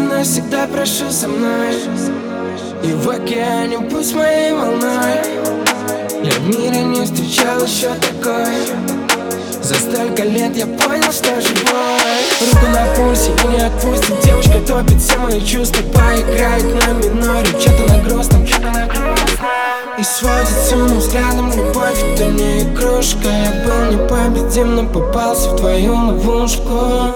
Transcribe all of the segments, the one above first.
навсегда прошу со мной, и в океане пусть моей волной. Я в мире не встречал еще такой. За столько лет я понял, что живой. Руку на пульсе и не отпустит. Девушка топит все мои чувства, поиграет на миноре. Что-то на грустном, и сводит с умным взглядом. Любовь — это не игрушка. Я был непобедим, но попался в твою ловушку.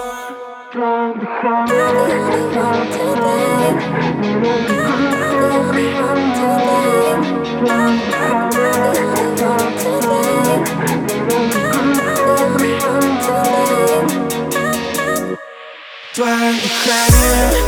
Твое дыхание